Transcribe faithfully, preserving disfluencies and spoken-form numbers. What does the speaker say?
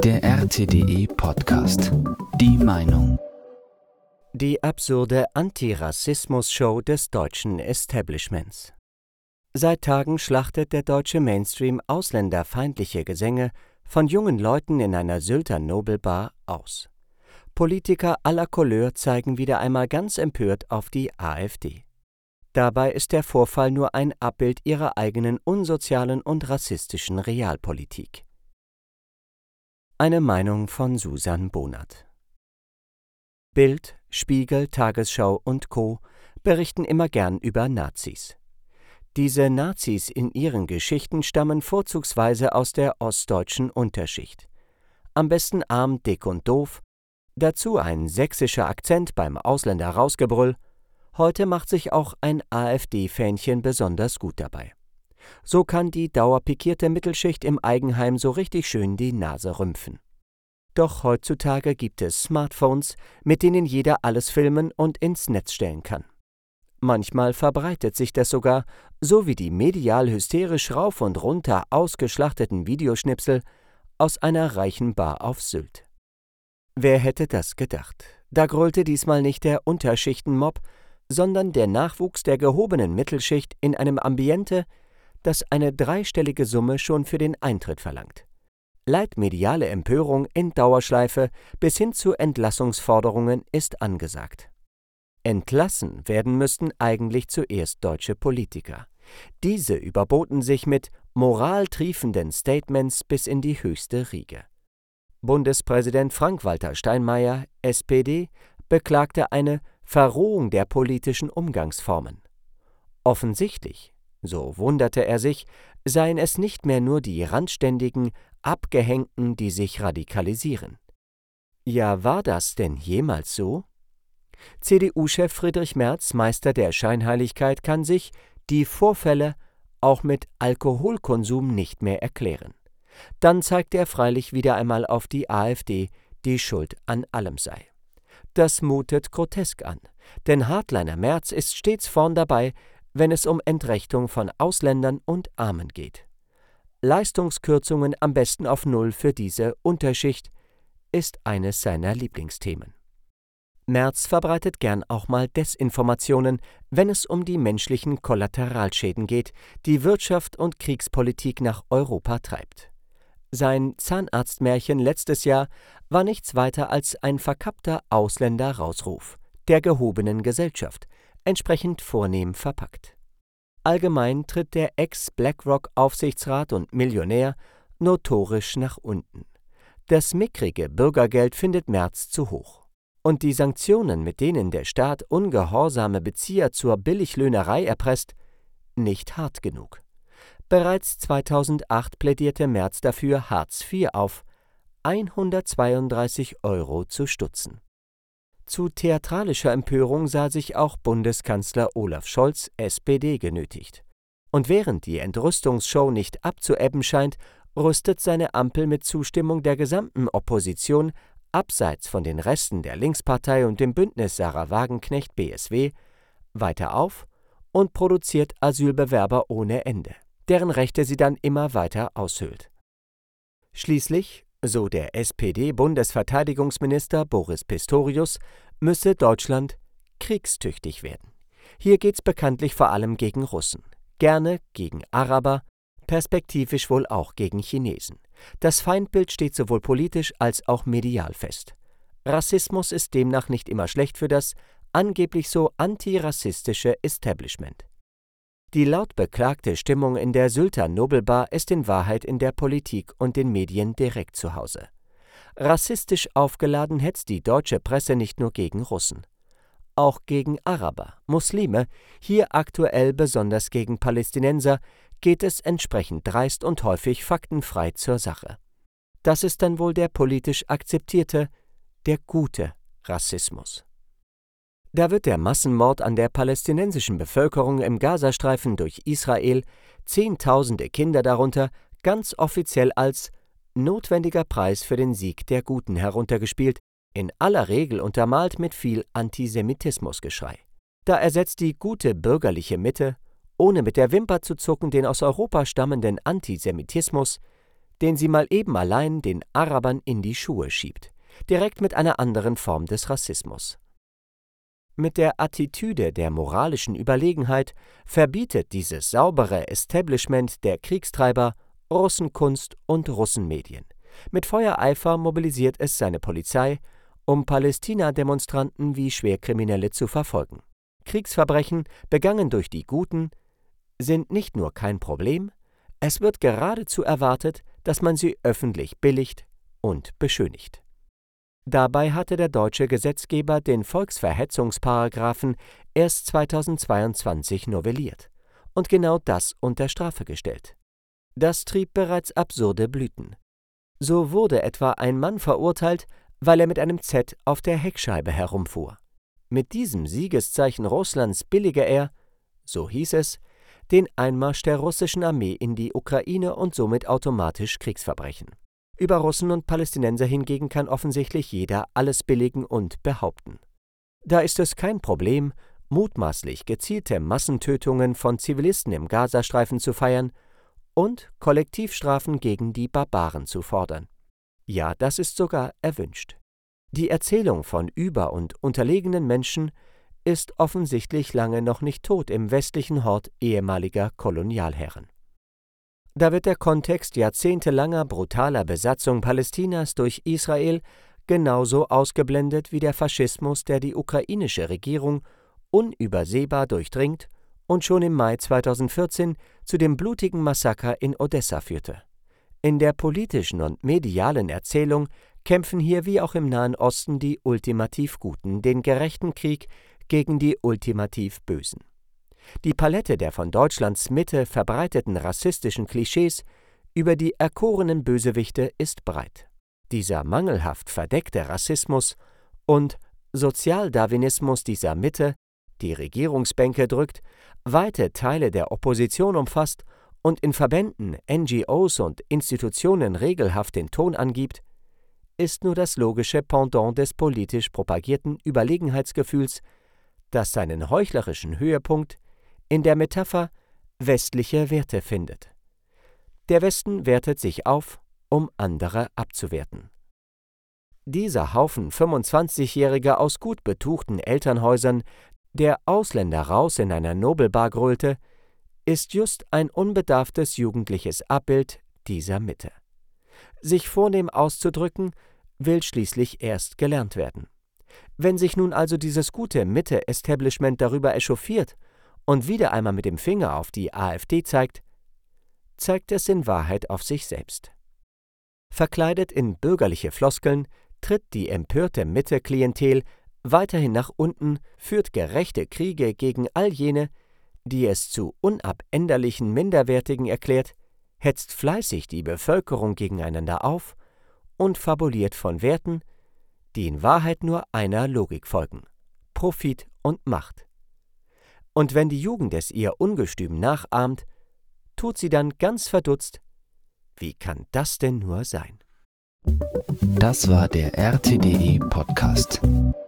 Der R T D E-Podcast. Die Meinung. Die absurde Antirassismus-Show des deutschen Establishments. Seit Tagen schlachtet der deutsche Mainstream ausländerfeindliche Gesänge von jungen Leuten in einer Sylter Nobelbar aus. Politiker aller Couleur zeigen wieder einmal ganz empört auf die AfD. Dabei ist der Vorfall nur ein Abbild ihrer eigenen unsozialen und rassistischen Realpolitik. Eine Meinung von Susan Bonert. Bild, Spiegel, Tagesschau und Co. berichten immer gern über Nazis. Diese Nazis in ihren Geschichten stammen vorzugsweise aus der ostdeutschen Unterschicht. Am besten arm, dick und doof, dazu ein sächsischer Akzent beim Ausländer-Rausgebrüll. Heute macht sich auch ein AfD-Fähnchen besonders gut dabei. So kann die dauerpikierte Mittelschicht im Eigenheim so richtig schön die Nase rümpfen. Doch heutzutage gibt es Smartphones, mit denen jeder alles filmen und ins Netz stellen kann. Manchmal verbreitet sich das sogar, so wie die medial hysterisch rauf und runter ausgeschlachteten Videoschnipsel aus einer reichen Bar auf Sylt. Wer hätte das gedacht? Da grölte diesmal nicht der Unterschichtenmob, sondern der Nachwuchs der gehobenen Mittelschicht in einem Ambiente, das eine dreistellige Summe schon für den Eintritt verlangt. Leitmediale Empörung in Dauerschleife bis hin zu Entlassungsforderungen ist angesagt. Entlassen werden müssten eigentlich zuerst deutsche Politiker. Diese überboten sich mit moraltriefenden Statements bis in die höchste Riege. Bundespräsident Frank-Walter Steinmeier, S P D, beklagte eine Verrohung der politischen Umgangsformen. Offensichtlich, so wunderte er sich, seien es nicht mehr nur die randständigen, Abgehängten, die sich radikalisieren. Ja, war das denn jemals so? C D U-Chef Friedrich Merz, Meister der Scheinheiligkeit, kann sich die Vorfälle auch mit Alkoholkonsum nicht mehr erklären. Dann zeigt er freilich wieder einmal auf die AfD, die schuld an allem sei. Das mutet grotesk an, denn Hardliner Merz ist stets vorn dabei, wenn es um Entrechtung von Ausländern und Armen geht. Leistungskürzungen am besten auf Null für diese Unterschicht ist eines seiner Lieblingsthemen. Merz verbreitet gern auch mal Desinformationen, wenn es um die menschlichen Kollateralschäden geht, die Wirtschaft und Kriegspolitik nach Europa treibt. Sein Zahnarztmärchen letztes Jahr war nichts weiter als ein verkappter Ausländer-Rausruf der gehobenen Gesellschaft, entsprechend vornehm verpackt. Allgemein tritt der Ex-BlackRock-Aufsichtsrat und Millionär notorisch nach unten. Das mickrige Bürgergeld findet Merz zu hoch. Und die Sanktionen, mit denen der Staat ungehorsame Bezieher zur Billiglöhnerei erpresst, nicht hart genug. Bereits zweitausendacht plädierte Merz dafür, Hartz vier auf hundertzweiunddreißig Euro zu stutzen. Zu theatralischer Empörung sah sich auch Bundeskanzler Olaf Scholz, S P D, genötigt. Und während die Entrüstungsshow nicht abzuebben scheint, rüstet seine Ampel mit Zustimmung der gesamten Opposition, abseits von den Resten der Linkspartei und dem Bündnis Sarah Wagenknecht B S W, weiter auf und produziert Asylbewerber ohne Ende, deren Rechte sie dann immer weiter aushöhlt. Schließlich, so der S P D-Bundesverteidigungsminister Boris Pistorius, müsse Deutschland kriegstüchtig werden. Hier geht's bekanntlich vor allem gegen Russen, gerne gegen Araber, perspektivisch wohl auch gegen Chinesen. Das Feindbild steht sowohl politisch als auch medial fest. Rassismus ist demnach nicht immer schlecht für das angeblich so antirassistische Establishment. Die laut beklagte Stimmung in der Sylter Nobelbar ist in Wahrheit in der Politik und den Medien direkt zu Hause. Rassistisch aufgeladen hetzt die deutsche Presse nicht nur gegen Russen. Auch gegen Araber, Muslime, hier aktuell besonders gegen Palästinenser, geht es entsprechend dreist und häufig faktenfrei zur Sache. Das ist dann wohl der politisch akzeptierte, der gute Rassismus. Da wird der Massenmord an der palästinensischen Bevölkerung im Gazastreifen durch Israel, Zehntausende Kinder darunter, ganz offiziell als notwendiger Preis für den Sieg der Guten heruntergespielt, in aller Regel untermalt mit viel Antisemitismusgeschrei. Da ersetzt die gute bürgerliche Mitte, ohne mit der Wimper zu zucken, den aus Europa stammenden Antisemitismus den sie mal eben allein den Arabern in die Schuhe schiebt, direkt mit einer anderen Form des Rassismus. Mit der Attitüde der moralischen Überlegenheit verbietet dieses saubere Establishment der Kriegstreiber Russenkunst und Russenmedien. Mit Feuereifer mobilisiert es seine Polizei, um Palästina-Demonstranten wie Schwerkriminelle zu verfolgen. Kriegsverbrechen, begangen durch die Guten, sind nicht nur kein Problem, es wird geradezu erwartet, dass man sie öffentlich billigt und beschönigt. Dabei hatte der deutsche Gesetzgeber den Volksverhetzungsparagraphen erst zweitausendzweiundzwanzig novelliert und genau das unter Strafe gestellt. Das trieb bereits absurde Blüten. So wurde etwa ein Mann verurteilt, weil er mit einem Z auf der Heckscheibe herumfuhr. Mit diesem Siegeszeichen Russlands billige er, so hieß es, den Einmarsch der russischen Armee in die Ukraine und somit automatisch Kriegsverbrechen. Über Russen und Palästinenser hingegen kann offensichtlich jeder alles billigen und behaupten. Da ist es kein Problem, mutmaßlich gezielte Massentötungen von Zivilisten im Gazastreifen zu feiern und Kollektivstrafen gegen die Barbaren zu fordern. Ja, das ist sogar erwünscht. Die Erzählung von über- und unterlegenen Menschen ist offensichtlich lange noch nicht tot im westlichen Hort ehemaliger Kolonialherren. Da wird der Kontext jahrzehntelanger brutaler Besatzung Palästinas durch Israel genauso ausgeblendet wie der Faschismus, der die ukrainische Regierung unübersehbar durchdringt und schon im Mai zweitausendvierzehn zu dem blutigen Massaker in Odessa führte. In der politischen und medialen Erzählung kämpfen hier wie auch im Nahen Osten die ultimativ Guten den gerechten Krieg gegen die ultimativ Bösen. Die Palette der von Deutschlands Mitte verbreiteten rassistischen Klischees über die erkorenen Bösewichte ist breit. Dieser mangelhaft verdeckte Rassismus und Sozialdarwinismus dieser Mitte, die Regierungsbänke drückt, weite Teile der Opposition umfasst und in Verbänden, N G Os und Institutionen regelhaft den Ton angibt, ist nur das logische Pendant des politisch propagierten Überlegenheitsgefühls, das seinen heuchlerischen Höhepunkt in der Metapher westliche Werte findet. Der Westen wertet sich auf, um andere abzuwerten. Dieser Haufen fünfundzwanzigjähriger aus gut betuchten Elternhäusern, der Ausländer raus in einer Nobelbar grölte, ist just ein unbedarftes jugendliches Abbild dieser Mitte. Sich vornehm auszudrücken, will schließlich erst gelernt werden. Wenn sich nun also dieses gute Mitte-Establishment darüber echauffiert und wieder einmal mit dem Finger auf die AfD zeigt, zeigt es in Wahrheit auf sich selbst. Verkleidet in bürgerliche Floskeln tritt die empörte Mitte-Klientel weiterhin nach unten, führt gerechte Kriege gegen all jene, die es zu unabänderlichen Minderwertigen erklärt, hetzt fleißig die Bevölkerung gegeneinander auf und fabuliert von Werten, die in Wahrheit nur einer Logik folgen: Profit und Macht. Und wenn die Jugend es ihr ungestüm nachahmt, tut sie dann ganz verdutzt: Wie kann das denn nur sein? Das war der R T D E Podcast.